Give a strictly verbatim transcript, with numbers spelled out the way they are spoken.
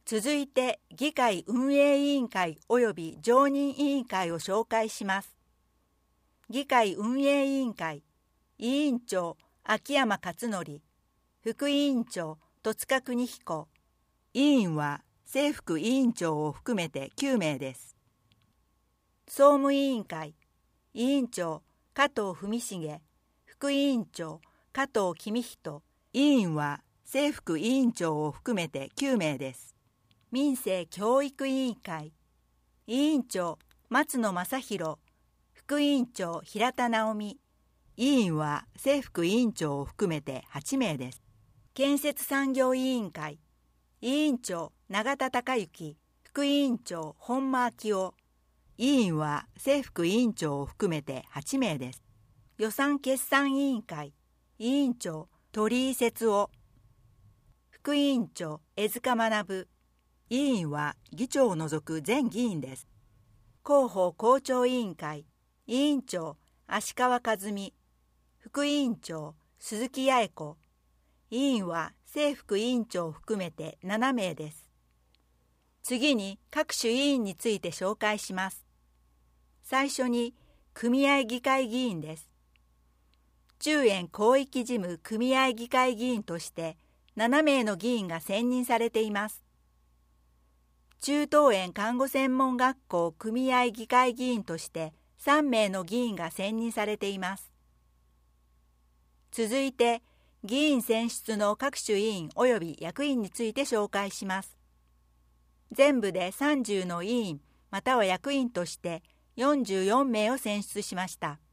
続いて議会運営委員会及び常任委員会を紹介します。議会運営委員会委員長秋山勝則、副委員長戸塚邦彦、委員は正副委員長を含めてきゅうめいです。総務委員会委員長加藤文重、副委員長加藤公人、委員は正副委員長を含めてきゅうめいです。民生教育委員会委員長松野正弘、副委員長平田直美、委員は正副委員長を含めてはちめいです。建設産業委員会委員長永田孝之、副委員長本間昭夫、委員は正副委員長を含めてはちめいです。予算決算委員会委員長鳥居節夫、副委員長江塚学、委員は議長を除く全議員です。広報校長委員会委員長芦川和美、副委員長鈴木八重子、委員は正副委員長を含めてななめいです。次に各種委員について紹介します。最初に組合議会議員です。中遠広域事務組合議会議員としてななめいの議員が選任されています。中東遠看護専門学校組合議会議員としてさんめいの議員が選任されています。続いて議員選出の各種委員及び役員について紹介します。全部でさんじゅうの委員または役員としてよんじゅうよんめいを選出しました。